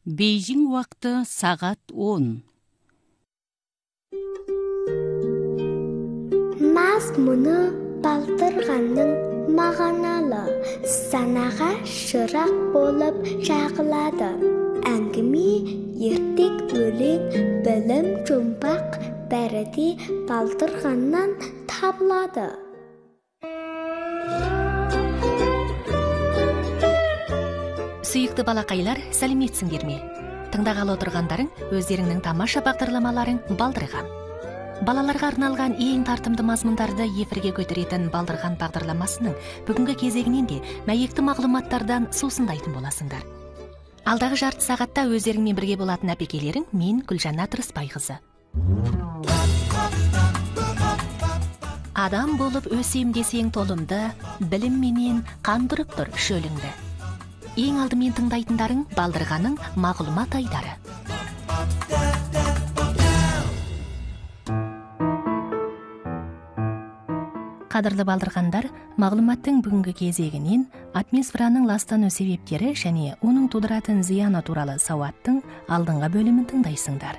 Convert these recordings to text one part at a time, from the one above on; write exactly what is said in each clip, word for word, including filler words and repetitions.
Бейжің уақыты сағат он. Мазмұны балдырғанның мағыналы, санаға шырақ болып жағылады. Әңгіме, ертек өлең, білім жұмбақ бәріде балдырғаннан табылады. Сүйікті балақайлар, сәлеметсіңдер ме? Тыңдағалы отырғандарың өздеріңнің тамаша бағдарламаларың Балдырған. Балаларға арналған ең тартымды мазмұндарды эфирге көтеретін Балдырған бағдарламасының бүгінгі кезегінен де мәйекті мағлұматтардан сусындайтын боласыңдар. Алдағы жарты сағатта өздеріңмен бірге болатын әпекелерің мен Гүлжанна Тұрысбайқызы. Адам болып өсем десең толымды, білім менен қандырып тұр шөліңді. Ең алдымен тыңдайтындарың Балдырғаның мағлұмат айдары. Қадірлі балдырғандар, мағлұматтың бүгінгі кезегінен атмосфераның ластану себептері және оның тудыратын зияны туралы сауаттың алдыңғы бөлімін тыңдайсыңдар.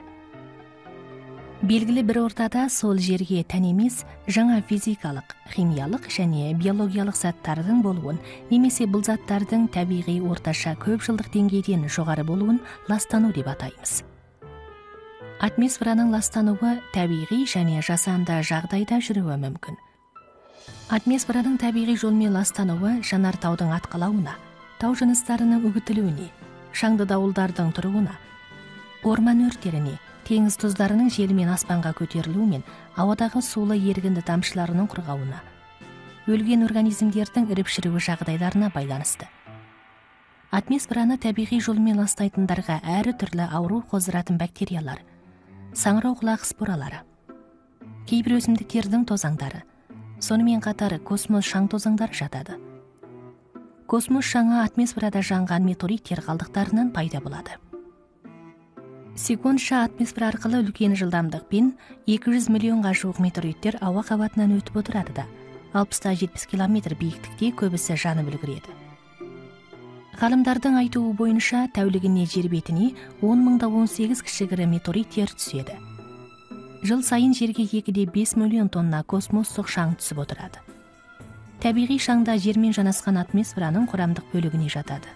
Белгілі бір ортада сол жерге тән емес жаңа физикалық, химиялық және биологиялық заттардың болуын, немесе бұл заттардың табиғи орташа көп жылдық деңгейден жоғары болуын ластану деп атаймыз. Атмосфераның ластануы табиғи және жасанды жағдайда жүруі мүмкін. Атмосфераның табиғи жолмен ластануы жанартаудың атқылауына, тау жыныстарының үгітілуіне, шаңды дауылдардың тұруына, орман өрттеріне, теңіз тұздарының желмен аспанға көтерілуімен ауадағы сулы ерігінді тамшыларының құрғауына, өлген организмдердің іріп-шіруі жағдайларына байланысты. Атмосфераны табиғи жолмен ластайтындарға әрі түрлі ауру қоздыратын бактериялар, саңырау құлақ споралары, кейбір өсімдіктердің тозаңдары, сонымен қатар космос шаң тозаңдары жатады. Космос шаңы атмосферада жанған метеориттер қалдықтарынан пайда болады. Секундша атмосфера арқылы үлкен жылдамдықпен екі жүз миллионға жуық метеориттер ауа қабатынан өтіп отырады да, алпыстан жетпіс километр биіктікте көбісі жанып үлгереді. Ғалымдардың айтуы бойынша тәулігіне жер бетіне он мыңда он сегіз кішігірім метеориттер түседі. Жыл сайын жерге екіде бес миллион тонна космостық шаң түсіп отырады. Табиғи шаңда жермен жанасқан атмосфераның құрамдық бөлігіне жатады.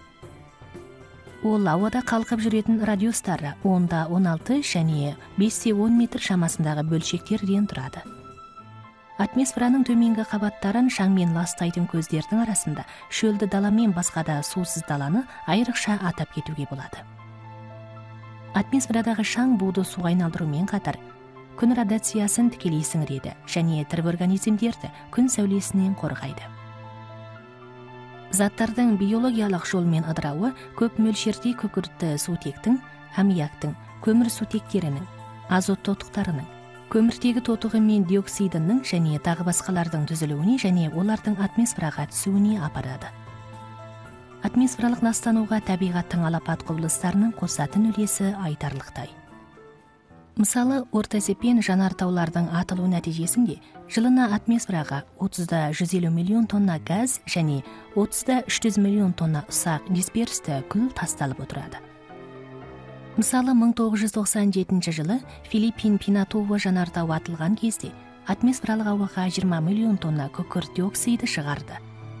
Ол ауада қалқып жүретін радиустары онда он алты және бесте он метр шамасындағы бөлшектерден тұрады. Атмосфераның төменгі қабаттарын шаңмен ластайтын көздердің арасында шөлді даламен басқа да сусыз даланы айрықша атап кетуге болады. Атмосферадағы шаң буды суға айналдырумен қатар күн радиациясын тікелей сіңіреді және тірі организмдерді күн сәулесінен қорғайды. Заттардың биологиялық жолмен ыдырауы көп мөлшерде күкіртті сутектің, аммиактың, көмір сутектерінің, азот тотықтарының, көміртегі тотығы мен диоксидінің және тағы басқалардың түзілуіне және олардың атмосфераға түсуіне апарады. Атмосфералық ластануға табиғаттың алапат құбылыстарының қосатын үлесі айтарлықтай. Мысалы, орта есеппен жанартаулардың атылу нәтижесінде жылына атмосфераға отызда жүз елу миллион тонна газ және отызда үш жүз миллион тонна ұсақ дисперсті күл тасталып отырады. Мысалы, мың тоғыз жүз тоқсан жетінші жылы Филиппин Пинатуво жанартауы атылған кезде атмосфералық ауаға жиырма миллион тонна күкірт диоксиді шығарды.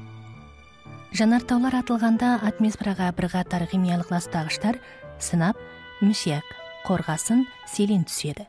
Жанартаулар атылғанда атмосфераға бірқатар химиялық ластағыштар, сынап, мішек, қорғасын, селен түседі.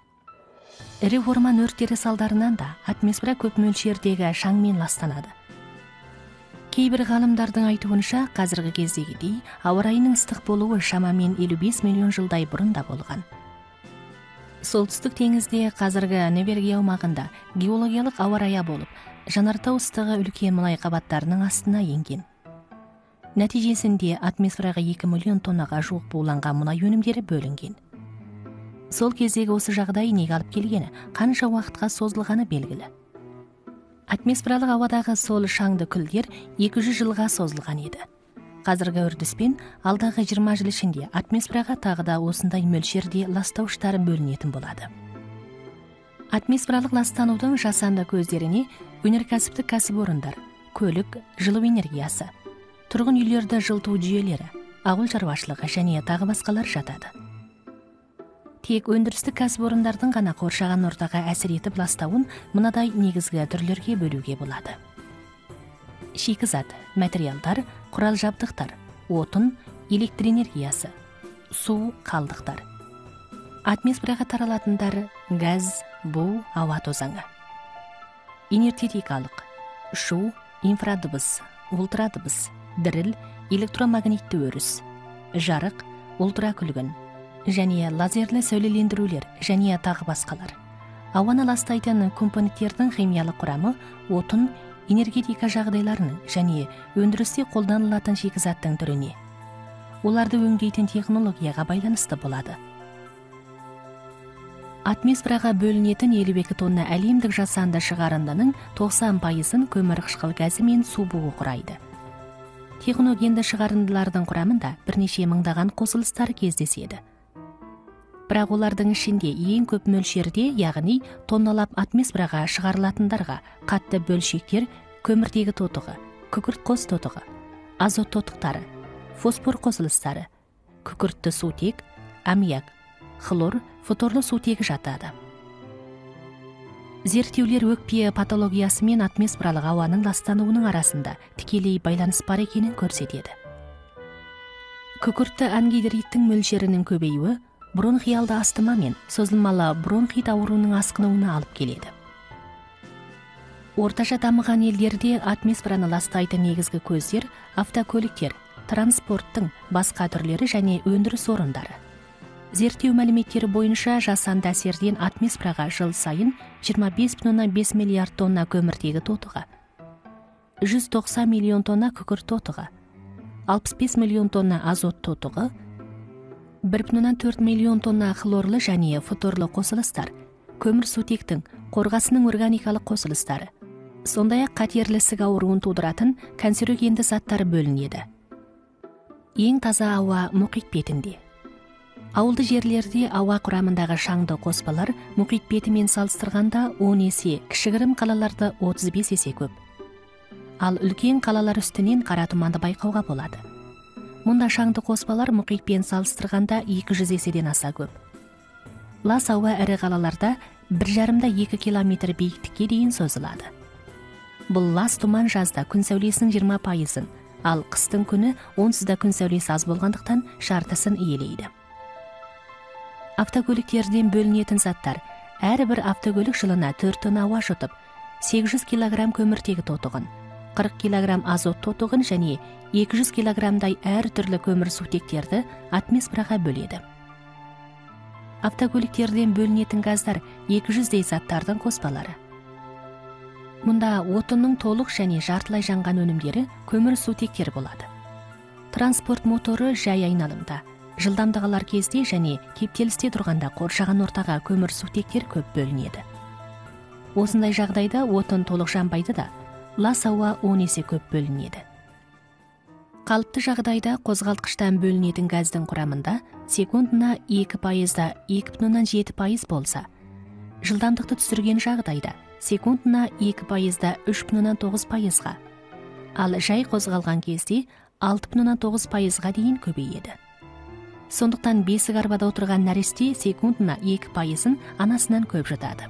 Ірі орман өрттері салдарынан да атмосфера көп мөлшердегі шаңмен ластанады. Кейбір ғалымдардың айтуынша қазіргі кездегідей ауа райының ыстық болуы шамамен елу бес миллион жылдай бұрын да болған. Солтүстік теңізде қазіргі Норвегия аумағында геологиялық ауа райы болып, жанартау ыстығы үлкен мұнай қабаттарының астына енген. Нәтижесінде атмосфераға екі миллион тоннаға жуық буланған мұнай өнімдері бөлінген. Сол кездегі осы жағдай неге алып келгені, қанша уақытқа созылғаны белгілі. Атмосфералық ауадағы сол шаңды күлдер екі жүз жылға созылған еді. Қазіргі үрдіспен алдағы жиырма жыл ішінде атмосфераға тағы да осындай мөлшерде ластауыштар бөлінетін болады. Атмосфералық ластанудың жасанды көздеріне өнеркәсіптік кәсіпорындар, көлік, жылу энергиясы, тұрғын үйлерді жылыту жүйелері, ауыл шаруашылығы және тағы басқалар жатады. Тек өндірістік кәсіпорындардың ғана қоршаған ортаға әсер етіп ластауын мынадай негізгі түрлерге бөлуге болады. Шикізат, материалдар, құрал жабдықтар, отын, электр энергиясы, су, қалдықтар. Атмосфераға таралатындар газ, бу, ауа тозаңы. Энергетикалық, шу, инфрадыбыс, ультрадыбыс, діріл, электромагнитті өріс, жарық, ультракүлгін және лазерлі сәулелендірулер және тағы басқалар. Ауаны ластайтын компоненттердің химиялық құрамы отын, энергетика жағдайларының және өндірісте қолданылатын шикізаттың түріне, оларды өңдейтін технологияға байланысты болады. Атмосфераға бөлінетін елу екі тонна әлемдік жасанды шығарындының тоқсан пайызын көмірқышқыл газы мен су буы құрайды. Техногенді шығарындылардың құрамында бірнеше мыңдаған қосылыстар кездеседі. Бірақ олардың ішінде ең көп мөлшерде, яғни тонналап атмосфераға шығарылатындарға қатты бөлшектер көміртегі тотығы, күкірт қос тотығы, азот тотықтары, фосфор қосылыстары, күкіртті сутек, аммиак, хлор, фторлы сутегі жатады. Зерттеулер өкпе патологиясы мен атмосфералық ауаның ластануының арасында тікелей байланыс бар екенін көрсетеді. Күкіртті ангидриттің мөлшерінің көбеюі бронхиалды астма мен созылмалы бронхит ауруының асқынуына алып келеді. Орташа дамыған елдерде атмосфераны ластайтын негізгі көздер автокөліктер, транспорттың басқа түрлері және өндіріс орындары. Зерттеу мәліметтері бойынша жасанды әсерден атмосфераға жыл сайын жиырма бес бүтін оннан бес миллиард тонна көміртегі тотығы, жүз тоқсан миллион тонна күкірт тотығы, алпыс бес миллион тонна азот тотығы, бір бүтін оннан төрт миллион тонна хлорлы және фторлы қосылыстар, көмірсутектің қорғасының органикалық қосылыстары, сондай-ақ қатерлі ісік ауруын тудыратын канцерогенді заттар бөлінеді. Ең таза ауа мұхит бетінде. Ауылды жерлерде ауа құрамындағы шаңды қоспалар мұхит бетімен салыстырғанда он есе, кішігірім қалаларда отыз бес есе көп. Ал үлкен қалалар үстінен қара тұманды байқауға болады. Мұнда шаңды қоспалар мұхитпен салыстырғанда екі жүз еседен аса көп. Лас ауа ірі қалаларда бір жарымда екі километр биіктікке дейін созылады. Бұл лас тұман жазда күн сәулесінің жиырма пайызын, ал қыстың күні онсызда күн сәулесі аз болғандықтан жартысын иелейді. Автокөліктерден бөлінетін заттар. Әрбір автокөлік жылына төрт тонна ауа жұтып, сегіз жүз килограмм көміртегі тотығын, қырық килограмм азот тотығын және екі жүз килограммдай әр түрлі көмірсутектерді атмосфераға бөледі. Автокөліктерден бөлінетін газдар екі жүздей заттардың қоспалары. Мұнда отынның толық және жартылай жанған өнімдері көмірсутектер болады. Транспорт моторы жай айналымда, жылдамдығылар кезде және кептелісте тұрғанда қоршаған ортаға көмірсутектер көп бөлінеді. Осындай жағдайда отын толық жанбайды да, лас ауа он есе көп бөлінеді. Қалыпты жағдайда қозғалтқыштан бөлінетін газдың құрамында секундына екі пайызда екі бүтін оннан жеті пайыз болса, жылдамдықты түсірген жағдайда секундына екі пайызда үш бүтін оннан тоғыз пайызға, ал жай қозғалған кезде алты бүтін оннан тоғыз пайызға дейін көбейеді. Сондықтан бесік арбада отырған нәресте секундына екі пайызын анасынан көп жатады.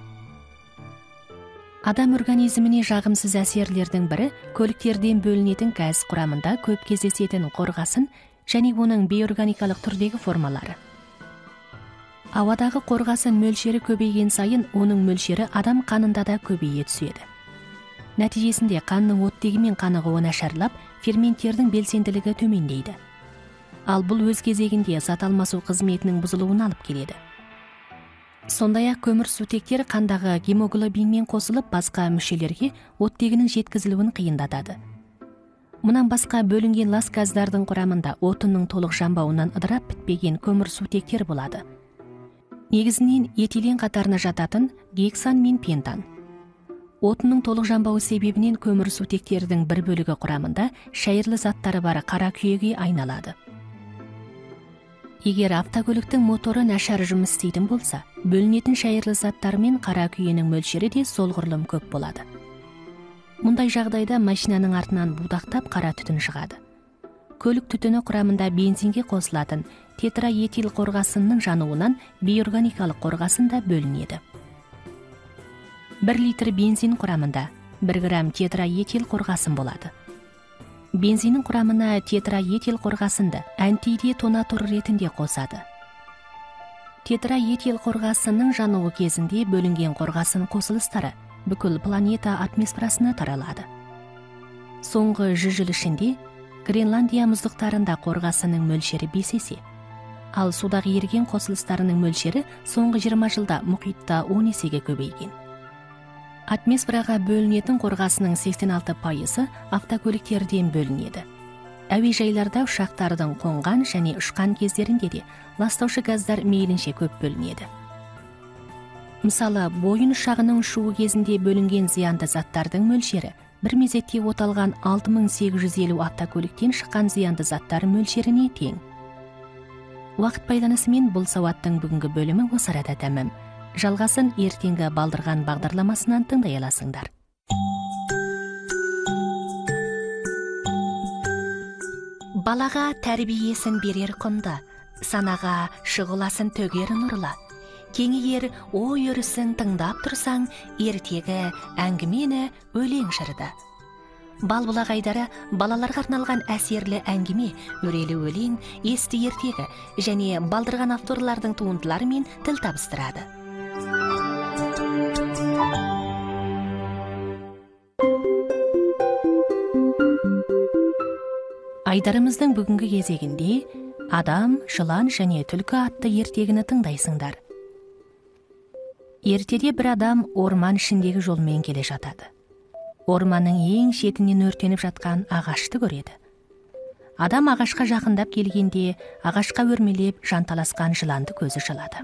Адам организміне жағымсыз әсерлердің бірі көліктерден бөлінетін газ құрамында көп кездесетін қорғасын және оның бейорганикалық түрдегі формалары. Ауадағы қорғасын мөлшері көбейген сайын оның мөлшері адам қанында да көбейе түседі. Нәтижесінде қанның оттегі мен қанығуы нашарлап, ферменттердің белсенділігі төмендейді. Ал бұл өз кезегінде зат алмасу қызметінің бұзылуына алып келеді. Сондай-ақ көмірсутектер қандағы гемоглобинмен қосылып, басқа мүшелерге оттегінің жеткізілуін қиындатады. Мұнан басқа бөлінген лас газдардың құрамында отынның толық жанбауынан ыдырап бітпеген көмірсутектер болады. Негізінен этилен қатарына жататын гексан мен пентан. Отынның толық жанбауы себебінен көмірсутектердің бір бөлігі құрамында шайырлы заттары бар қара күйеге айналады. Егер автокөліктің моторы нашар жұмыс істейтін болса, бөлінетін шайырлы заттар мен қара күйенің мөлшері де солғұрлым көп болады. Мұндай жағдайда машинаның артынан будақтап қара түтін шығады. көлік түтіні құрамында бензинге қосылатын тетраэтил қорғасынның жануынан бейорганикалық қорғасын да бөлінеді. бір литр бензин құрамында бір грамм тетраэтил қорғасын болады. Бензиннің құрамына тетраэтил қорғасынды антидетонатор ретінде қосады. Тетраэтил қорғасынның жануы кезінде бөлінген қорғасын қосылыстары бүкіл планета атмосферасына таралады. Соңғы жүз жыл ішінде Гренландия мұздықтарында қорғасынның мөлшері бес есе, ал судағы еріген қосылыстарының мөлшері соңғы жиырма жылда мұхитта он есеге көбейген. Атмосфераға бөлінетін қорғасының сексен алты пайызы автокөліктерден бөлінеді. Әуежайларда ұшақтардың қонған және ұшқан кездерінде де ластаушы газдар мейлінше көп бөлінеді. Мысалы, Боин ұшағының ұшуы кезінде бөлінген зиянды заттардың мөлшері бір мезетте оталған алты мың сегіз жүз елу автокөліктен шыққан зиянды заттар мөлшеріне тең. Уақыт байланысымен бұл сауаттың бүгінгі бөлімі осы арада тәмам. Жалғасын ертеңгі балдырған бағдарламасынан тыңдай аласыңдар. Балаға тәрбиесін берер құнды, санаға шұғыласын төгер нұрлы. Кеңейер ой өрісін тыңдап тұрсаң, ертегі әңгімені өлең жырды. Балбұлақ айдары балаларға арналған әсерлі әңгіме, өрелі өлең, есті ертегі және балдырған авторлардың туындыларымен тіл табыстырады. Айдарымыздың бүгінгі кезегінде адам, жылан және түлкі атты ертегіні тыңдайсыңдар. Ертеде бір адам орман ішіндегі жолмен келе жатады. Орманның ең шетінен өртеніп жатқан ағашты көреді. Адам ағашқа жақындап келгенде, ағашқа өрмелеп жанталасқан жыланды көзі жылады.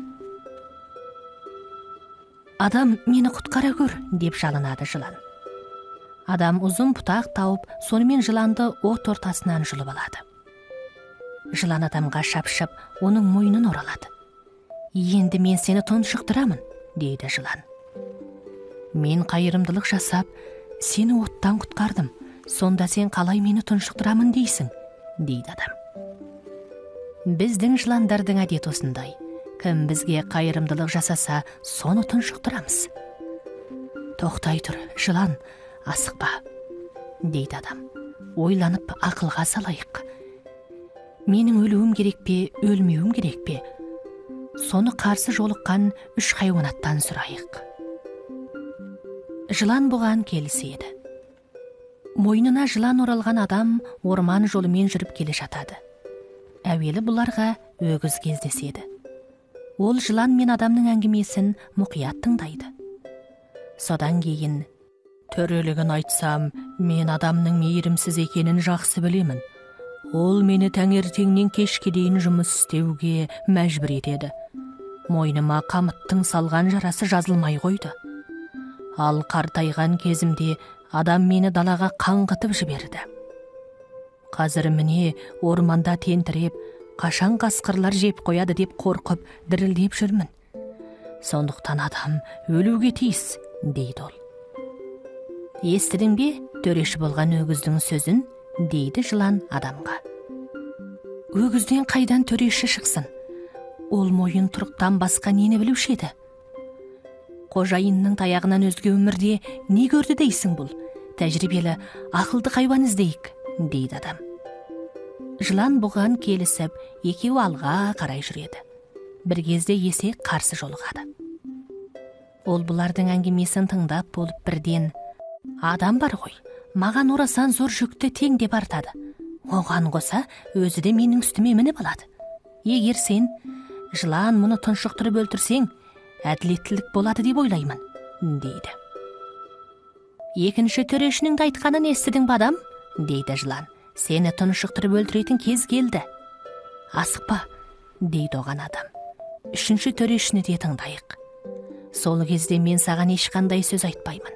Адам, мені құтқара көр, деп жалынады жылан. Адам ұзын бұтақ тауып, сонымен жыланды от ортасынан жұлып алады. Жылан адамға шапшып, оның мойнын оралады. Енді мен сені тұншықтырамын, дейді жылан. Мен қайырымдылық жасап, сені оттан құтқардым, сонда сен қалай мені тұншықтырамын дейсің, дейді адам. Біздің жыландардың әдеті осындай. Кім бізге қайырымдылық жасаса, соны тұншықтырамыз. Тоқтай тұр, жылан, асықпа, дейді адам. Ойланып ақылға салайық. Менің өлуім керек пе, өлмеуім керек пе? Соны қарсы жолыққан үш хайуанаттан сұрайық. Жылан бұған келіседі. Мойнына жылан оралған адам орман жолымен жүріп келе жатады. Әуелі бұларға өгіз кездеседі. Ол жылан мен адамның әңгімесін мұқият тыңдайды. Содан кейін, төрелігін айтсам, мен адамның мейірімсіз екенін жақсы білемін. Ол мені таңертеңнен кешке дейін жұмыс істеуге мәжбүр етеді. Мойныма қамыттың салған жарасы жазылмай қойды. Ал қартайған кезімде адам мені далаға қаңғытып жіберді. Қазір міне орманда тентіреп, қашан қасқырлар жеп қояды деп қорқып, дірілдеп жүрмін. Сондықтан адам өлуге тиіс, дейді ол. Естідің бе төреші болған өгіздің сөзін, дейді жылан адамға. Өгізден қайдан төреші шықсын? Ол мойын тұрықтан басқа нені білуші еді? Қожайынның таяғынан өзге өмірде не көрді дейсің бұл? Тәжірибелі, ақылды хайуан іздейік, дейді адам. Жылан бұған келісіп, екеуі алға қарай жүреді. Бір кезде есек қарсы жолығады. Ол бұлардың әңгімесін тыңдап болып бірден, адам бар ғой, маған орасан зор жүкті тең деп артады. Оған қоса өзі де менің үстіме мініп алады. Егер сен жылан мұны тұншықтырып өлтірсең, әділеттілік болады деп ойлаймын, дейді. Екінші төрешінің айтқанын естідің бе адам, дейді жылан. Сені тұншықтырып өлтіретін кез келді. Асықпа, дейді оған адам. Үшінші төрешіні де тыңдайық. Сол кезде мен саған ешқандай сөз айтпаймын.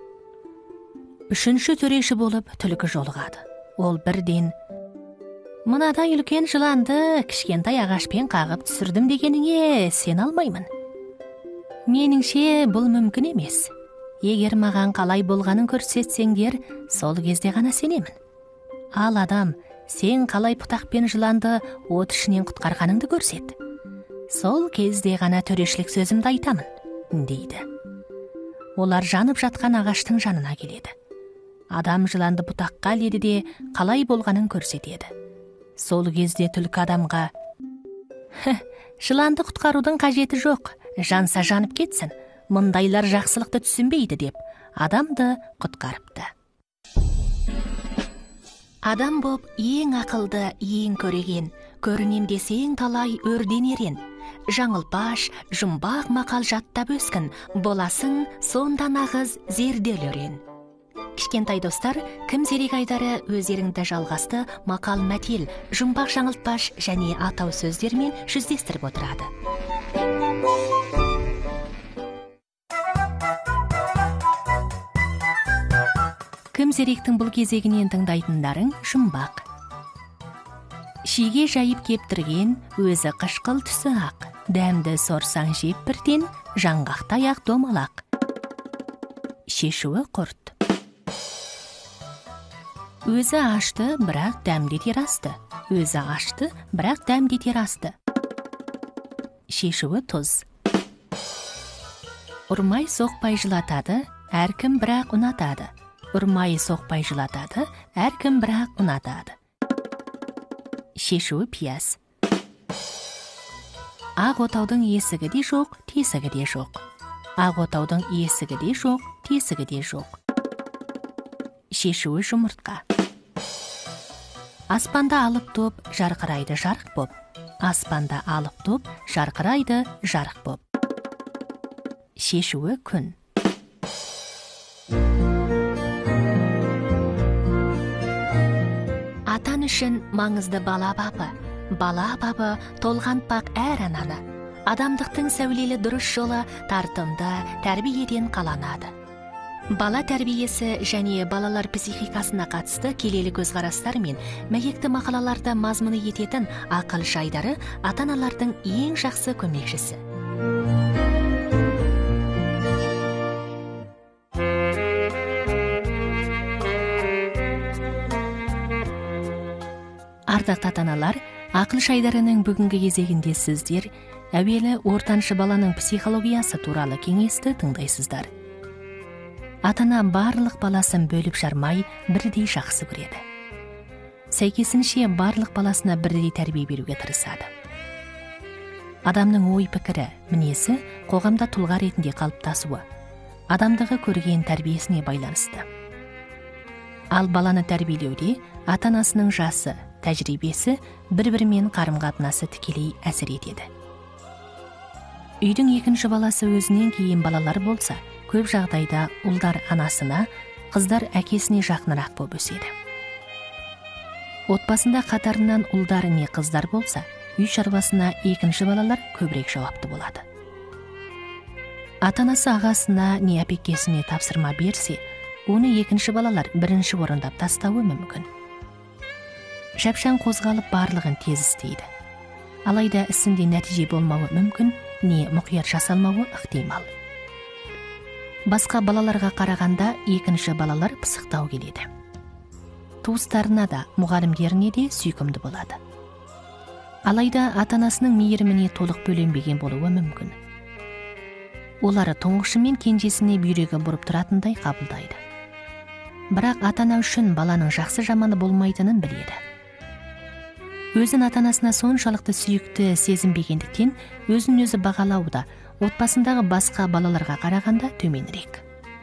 Үшінші төреші болып түлкі жолығады. Ол бірден, мынадай үлкен жыланды кішкентай ағашпен қағып түсірдім дегеніңе сен алмаймын. Меніңше бұл мүмкін емес. Егер маған қалай болғанын көрсетсеңдер, сол кезде ғана сенемін. Ал адам, сен қалай пұтақпен жыланды от ішінен құтқарғаныңды көрсет. Сол кезде ғана төрешілік сөзімді айтамын, дейді. Олар жанып жатқан ағаштың жанына келеді. Адам жыланды бұтаққа іледі де қалай болғанын көрсетеді. Сол кезде түлкі адамға: жыланды құтқарудың қажеті жоқ, жанса жанып кетсін, мұндайлар жақсылықты түсінбейді деп адамды құтқарыпты. Адам боп ең ақылды, ең көреген, көрінем десең талай өрденерен. Жаңылпаш, жұмбақ мақал жаттап өскін, боласың сонда нағыз зерделі өрен. Кішкентай достар, кім зерек айдары өздеріңді жалғасты мақал мәтел, жұмбақ жаңылтпаш және атау сөздермен жүздестіріп отырады. Кім зеректің бұл кезегінен тыңдайтындарың жұмбақ. Шиге жайып кептірген, өзі қышқыл түсі ақ, дәмді сорсаң жеп бірден, жаңғақтай ақ домалақ. Шешуі құрт. Өзі ашты, бірақ дәмдетер асты. Өзі ашты, бірақ дәмдетер асты. Шешуі тұз. Ұрмай соқпай жылатады, әркім бірақ ұнатады. Ұрмай соқпай жылатады, әркім бірақ ұнатады. Шешуі пияз. Ақ отаудың есігі де жоқ, тесігі де жоқ. Ақ отаудың есігі де жоқ, тесігі де жоқ. Шешуі жұмыртқа. Аспанда алып топ, жарқырайды жарық боп. Аспанда алып топ, жарқырайды жарық боп. Шешуі күн. Атан үшін маңызды бала бабы. Бала бабы толғантпақ әр ананы. Адамдықтың сәулелі дұрыс жолы тартымды тәрбиеден қаланады. Бала тәрбиесі және балалар психикасына қатысты келелі көзқарастар мен мәйекті мақалаларды мазмұны ететін ақыл жайдары ата-аналардың ең жақсы көмекшісі. Ардақты ата-аналар, ақыл жайдарының бүгінгі кезегінде сіздер әуелі ортаншы баланың психологиясы туралы кеңесті тыңдайсыздар. Ата-ана барлық баласын бөліп жармай бірдей жақсы көреді. Сәйкесінше барлық баласына бірдей тәрбие беруге тырысады. Адамның ой пікірі, мінезі қоғамда тұлға ретінде қалыптасуы, адамдығы көрген тәрбиесіне байланысты. Ал баланы тәрбиелеуде ата-анасының жасы, тәжірибесі бір-бірімен қарым-қатынасы тікелей әсер етеді. Үйдің екінші баласы өзінен кейін балалар болса, көп жағдайда ұлдар анасына, қыздар әкесіне жақынырақ болып өседі. Отбасында қатарынан ұлдар не қыздар болса, үй шаруасына екінші балалар көбірек жауапты болады. Ата-анасы ағасына не әпекесіне тапсырма берсе, оны екінші балалар бірінші орындап тастауы мүмкін. Шапшаң қозғалып барлығын тез істейді. Алайда ісінде нәтиже болмауы мүмкін, не мұқият жасалмауы ықтимал. Басқа балаларға қарағанда екінші балалар пысықтау келеді. Туыстарына да, мұғалімдеріне де сүйкімді болады. Алайда ата-анасының мейіріміне толық бөленбеген болуы мүмкін. Олары тұңғышы мен кенжесіне бүйрегі бұрып тұратындай қабылдайды. Бірақ ата-ана үшін баланың жақсы жаманы болмайтынын біледі. Өзін ата-анасына соншалықты сүйікті сезінбегендіктен өзін өзі бағалауда отбасындағы басқа балаларға қарағанда төменірек.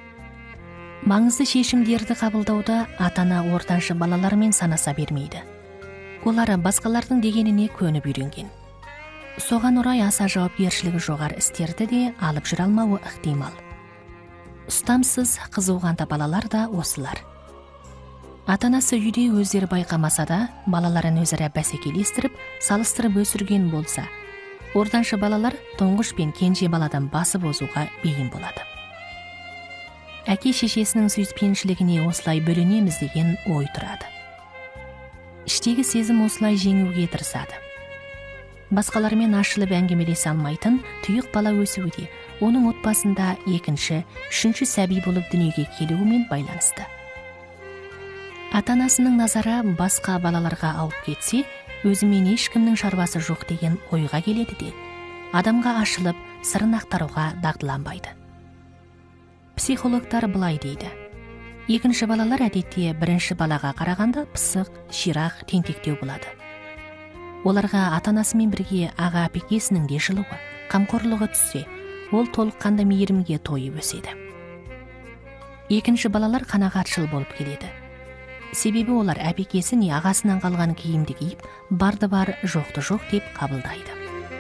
Маңызды шешімдерді қабылдауда ата-ана ортаншы балалармен санаса бермейді. Олары басқалардың дегеніне көніп үйренген. Соған орай аса жауапкершілігі жоғары істерді де алып жүре алмауы ықтимал. Ұстамсыз қызуғанда балалар да осылар. Ата-анасы үйде өздері байқамаса да, балаларын өзара бәсекелестіріп, салыстырып өсірген болса, ортаншы балалар тұңғыш пен кенже баладан басып озуға бейім болады. Әке шешесінің сүйіспеншілігіне осылай бөленеміз деген ой тұрады. Іштегі сезім осылай жеңуге тырысады. Басқалармен ашылып әңгімелесе алмайтын тұйық бала өсуде, оның отбасында екінші, үшінші сәби болып дүниеге келуімен байланысты. ата-анасының назары басқа балаларға ауып кетсе, өзімен ешкімнің шаруасы жоқ деген ойға келеді де, адамға ашылып, сырын ақтаруға дағдыланбайды. Психологтар былай дейді: екінші балалар әдетте бірінші балаға қарағанда пысық, ширақ, тентектеу болады. Оларға ата-анасымен бірге аға апекесінің де жылуы, қамқорлығы түссе, ол толыққанды мейірімге тойып өседі. Екінші балалар қанағатшыл болып келеді. Себебі олар әпекесі не ағасынан қалған киімді киіп, барды бар, жоқты жоқ деп қабылдайды.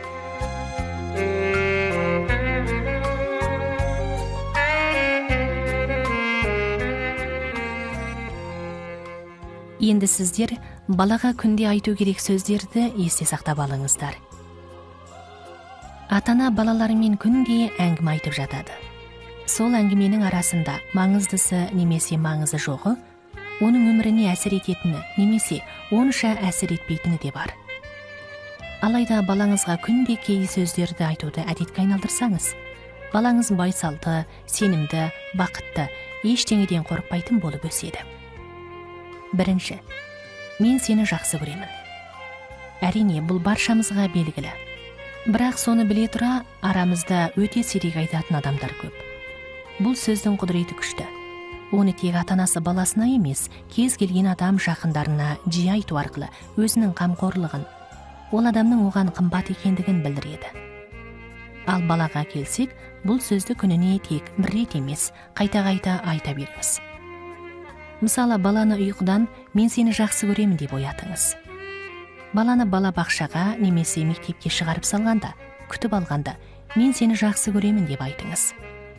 Енді сіздер балаға күнде айту керек сөздерді есте сақтап алыңыздар. Ата-ана балаларымен күнде әңгіме айтып жатады. Сол әңгіменің арасында маңыздысы немесе маңызы жоғы, оның өміріне әсер ететіні немесе онша әсер етпейтіні де бар. Алайда балаңызға күнде кей сөздерді айтуды әдетке айналдырсаңыз, балаңыз байсалды, сенімді, бақытты, ештеңеден қорықпайтын болып өседі. Бірінші, мен сені жақсы көремін. Әрине, бұл баршамызға белгілі. Бірақ соны біле тұра, арамызда өте сирек айтатын адамдар көп. Бұл сөздің құдіреті күшті. Оны тек ата-анасы баласына емес, кез келген адам жақындарына жиі айту арқылы өзінің қамқорлығын, ол адамның оған қымбат екендігін білдіреді. Ал балаға келсек, бұл сөзді күніне тек бір рет емес, қайта-қайта айта беріңіз. Мысалы, баланы ұйқыдан мен сені жақсы көремін деп оятыңыз. Баланы бала бақшаға немесе мектепке шығарып салғанда, күтіп алғанда, мен сені жақсы көремін деп айтыңыз.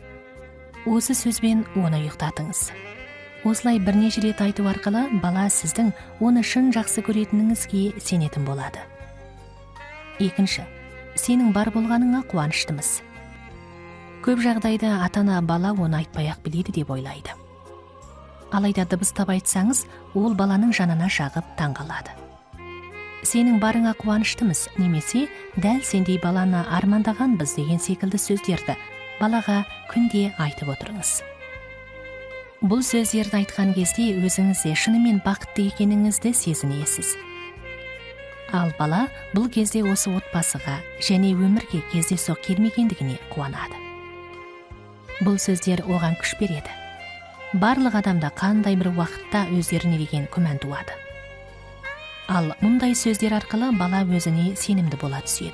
Осы сөзбен оны ұйықтатыңыз. Осылай бірнеше рет айту арқылы бала сіздің оны шын жақсы көретініңізге сенетін болады. Екінші, сенің бар болғаныңа қуаныштымыз. Көп жағдайда ата-ана бала оны айтпай-ақ біледі деп ойлайды. Алайда дыбыстап айтсаңыз, ол баланың жанына жағып таңғалады. Сенің барыңа қуаныштымыз, немесе дәл сендей баланы армандағанбыз деген секілді сөздерді балаға күнде айтып отырыңыз. Бұл сөздерді айтқан кезде өзіңізде шынымен бақытты екеніңізді сезінесіз. Ал бала бұл кезде осы отбасыға және өмірге кездейсоқ келмегендігіне қуанады. Бұл сөздер оған күш береді. Барлық адамда қандай бір уақытта өздеріне деген күмән туады. Ал мұндай сөздер арқылы бала өзіне сенімді бола түседі.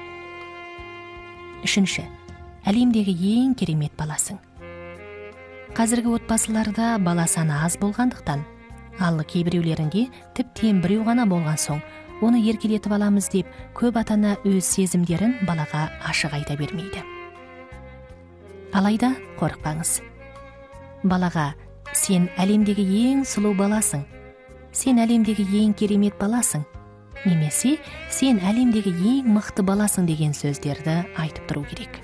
Үшінші, әлемдегі ең керемет баласың. Қазіргі отбасыларда бала саны аз болғандықтан, ал кейбіреулерінде тіптен біреу ғана болған соң, оны еркелетіп аламыз деп көп ата-ана өз сезімдерін балаға ашық айта бермейді. Алайда қорықпаңыз. Балаға сен әлемдегі ең сұлу баласың, сен әлемдегі ең керемет баласың, немесе сен әлемдегі ең мықты баласың деген сөздерді айтып тұру керек.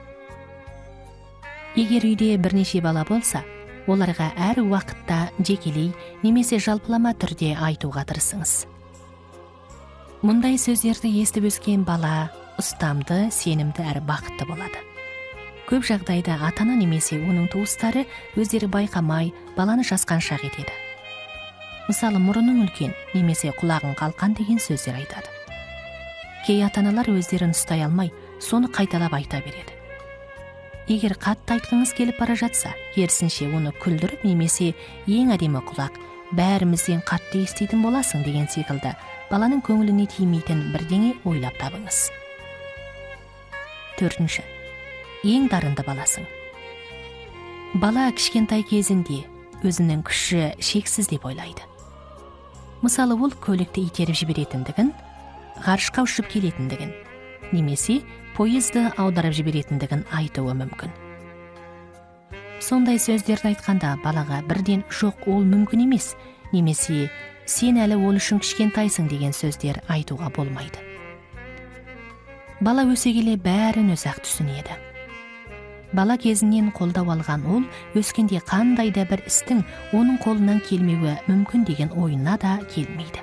Егер үйде бірнеше бала болса, оларға әр уақытта жекелей немесе жалпылама түрде айтуға тырысыңыз. Мұндай сөздерді естіп өскен бала ұстамды, сенімді әрі бақытты болады. Көп жағдайда ата-ана немесе оның туыстары өздері байқамай баланы жасқаншақ етеді. Мысалы, мұрының үлкен немесе құлағың қалқан деген сөздер айтады. Кей ата-аналар өздерін ұстай алмай, соны қайталап айта береді. Егер қатты айтқыңыз келіп бара жатса, керісінше оны күлдіріп немесе ең әдемі құлақ, бәрімізден қатты еститін боласың деген секілді баланың көңіліне тимейтін бірдеңе ойлап табыңыз. Төртінші, ең дарынды баласың. Бала кішкентай кезінде өзінің күші шексіз деп ойлайды. Мысалы, ол көлікті итеріп жіберетіндігін, ғарышқа ұшып келетіндігін, немесе поезды аударып жіберетіндігін айтуы мүмкін. Сондай сөздерді айтқанда балаға бірден жоқ, ол мүмкін емес, немесе сен әлі ол үшін кішкентайсың деген сөздер айтуға болмайды. Бала өсе келе бәрін өзі-ақ түсінеді. Бала кезінен қолдау алған ол өскенде қандай да бір істің оның қолынан келмеуі мүмкін деген ойына да келмейді.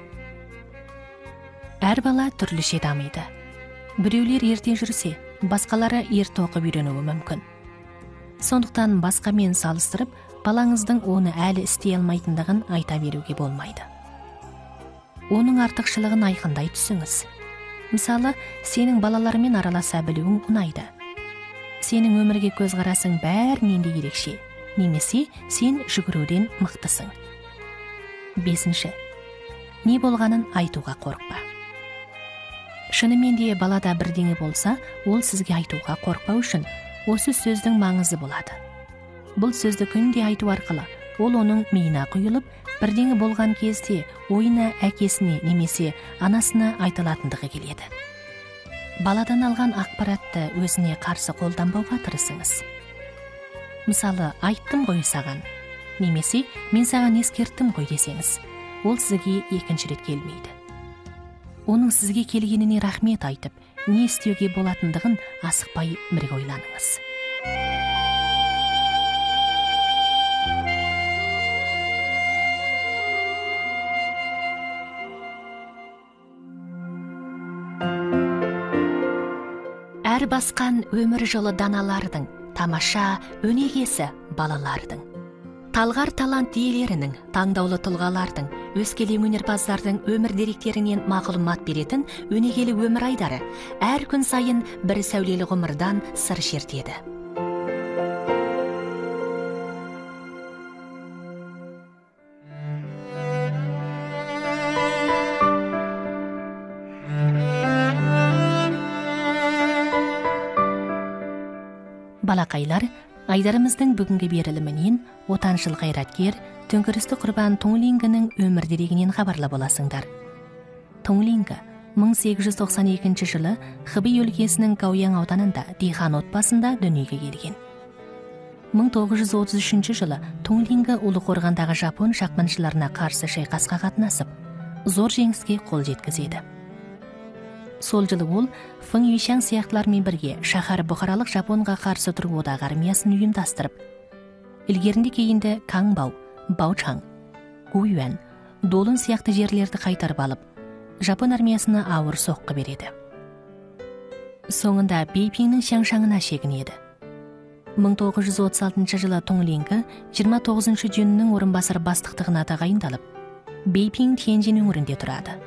Әр бала түрліше дамиды. Біреулер ерте жүрсе, басқалары ерте оқып үйренуі мүмкін. Сондықтан басқамен салыстырып, балаңыздың оны әлі істей алмайтындығын айта беруге болмайды. Оның артықшылығын айқындай түсіңіз. Мысалы, сенің балалармен араласа білуің ұнайды. Сенің өмірге көзқарасың бәрінен де ерекше, немесе сен жүгіруден мықтысың. Бесінші. Не болғанын айтуға қорықпа. Шынымен де балада бірдеңе болса, ол сізге айтуға қорықпау үшін осы сөздің маңызы болады. Бұл сөзді күнде айту арқылы ол оның миына құйылып, бірдеңе болған кезде ойына әкесіне немесе анасына айтылатындығы келеді. Баладан алған ақпаратты өзіне қарсы қолданбауға тырысыңыз. Мысалы, айттым ғой саған, немесе мен саған ескерттім ғой десеңіз, ол сізге екінші рет келмейді. Оның сізге келгеніне рахмет айтып, не істеуге болатындығын асықпай бірге ойланыңыз. Әр басқан өмір жолы даналардың, тамаша өнегесі балалардың. Талғар талант иелерінің, таңдаулы тұлғалардың, өскелең өнерпаздардың өмір деректерінен мағлұмат беретін өнегелі өмір айдары әр күн сайын бір сәулелі ғұмырдан сыр шертеді. Балақайлар, айдарымыздың бүгінгі берілімінен отаншыл қайраткер Төңкерісті құрбан Тонлингінің өмір дерегінен хабарлап боласыңдар. Тонлингі мың сегіз жүз тоқсан екінші жылы Хыбый өлкесінің Кауяң ауданында диқан отбасында дүниеге келген. мың тоғыз жүз отыз үшінші жылы Тонлингі Ұлы Қорғандағы жапон шапқыншыларына қарсы шайқасқа қатынасып, зор жеңіске қол жеткізеді. Сол жылы ол Фың Юйшан сияқтылармен бірге шаһар бұқаралық Жапонға қарсы тұру одағы армиясын ұйымдастырып, ілгерінде кейінді Каңбау, Баучаң, Гуюан, Долын сияқты жерлерді қайтарып алып, Жапон армиясына ауыр соққы береді. Соңында Бейпиңнің шаңшаңына шегінеді. мың тоғыз жүз отыз алтыншы жылы Тонлингі жиырма тоғызыншы дюнінің орынбасар бастықтығына тағайындалып, Бейпиң Тяньжин өңірінде тұрады.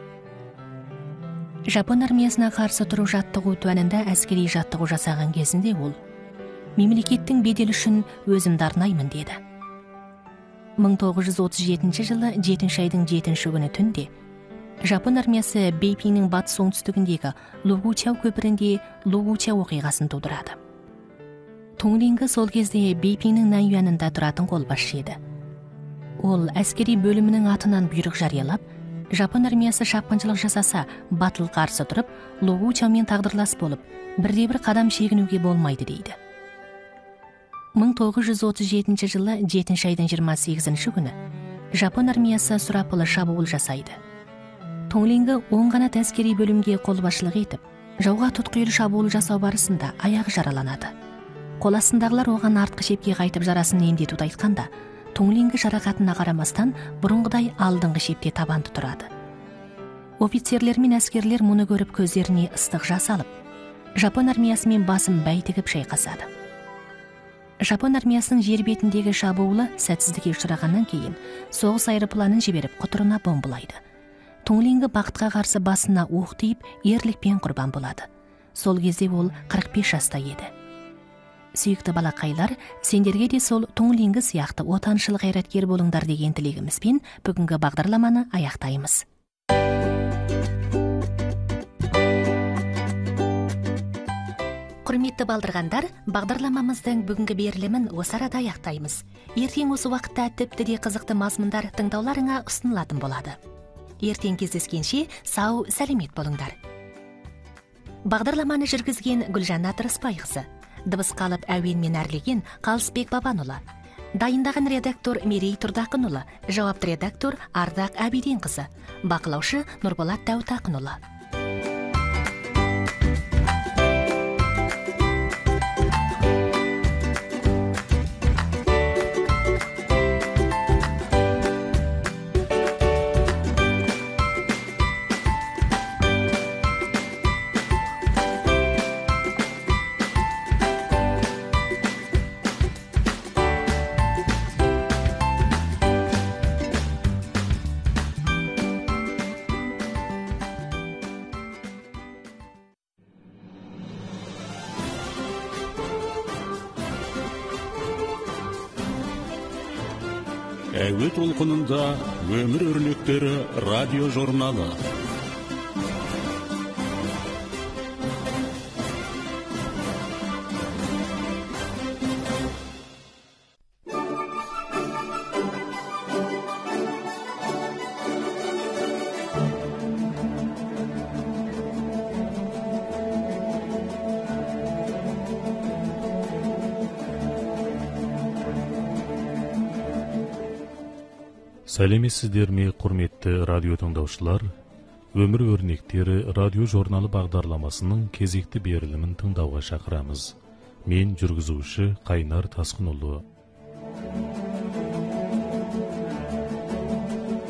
Жапон армиясына қарсы тұру жаттығу туанында әскери жаттығу жасаған кезінде ол мемлекеттің беделі үшін өзімді арнаймын деді. мың тоғыз жүз отыз жетінші жылы жетінші айдың жетінші күні түнде Жапон армиясы Бейпиңнің батыс оңтүстігіндегі Лугучау көпірінде Лугучау оқиғасын тудырады. Тонлингі сол кезде Бейпиңнің Наньюанында тұратын қолбасшы еді. Ол әскери бөлімінің атынан бұйрық жариялап, Жапон армиясы шапқыншылық жасаса, батыл қарсы тұрып, Лугучаумен тағдырлас болып, бірде-бір қадам шегінуге болмайды дейді. мың тоғыз жүз отыз жетінші жылы жетінші айдың жиырма сегізінші күні Жапон армиясы сұрапылы шабуыл жасайды. Тонлингі оң қанат әскери бөлімге қолбасшылық етіп, жауға тұтқиыл шабуыл жасау барысында аяғы жараланады. Қол астындағылар оған артқы шепке қайтып жарасын емдетуді айтқанда, Тонлингі жарақатына қарамастан бұрынғыдай алдыңғы шепте табанды тұрады. Офицерлер мен әскерлер мұны көріп көздеріне ыстық жас алып, Жапон армиясымен басын бәйтігіп шайқасады. Жапон армиясының жер бетіндегі шабуылы сәтсіздікке ұшырағаннан кейін соғыс аэропланын жіберіп құтырына бомбылайды. Тонлингі бақытқа қарсы басына оқ тиіп, ерлікпен құрбан болады. Сол кезде ол қырық бес жаста еді. Сүйікті балақайлар, сендерге де сол Тонлингі сияқты отаншыл қайраткер болыңдар деген тілегімізбен бүгінгі бағдарламаны аяқтаймыз. Құрметті балдырғандар, бағдарламамыздың бүгінгі берілімін осы арада аяқтаймыз. Ертең осы уақытта тіпті де қызықты мазмұндар тыңдауларыңа ұсынылатын болады. Ертең кездескенше сау, сәлемет болыңдар. Бағдарламаны жүргізген Гүлжан Тырыспайқызы, дыбысқа алып әуенмен әрлеген Қалысбек Бабанұлы, дайындаған редактор Мерей Тұрдақынұлы, жауапты редактор Ардақ Әбиденқызы, бақылаушы Нұрболат Дәутақынұлы. әуе толқынында өмір өрнектері радио журналы. Сәлеметсіздер ме, құрметті радио тыңдаушылар? Өмір өрнектері радио журналы бағдарламасының кезекті берілімін тыңдауға шақырамыз. Мен жүргізуші Қайнар Тасқынұлы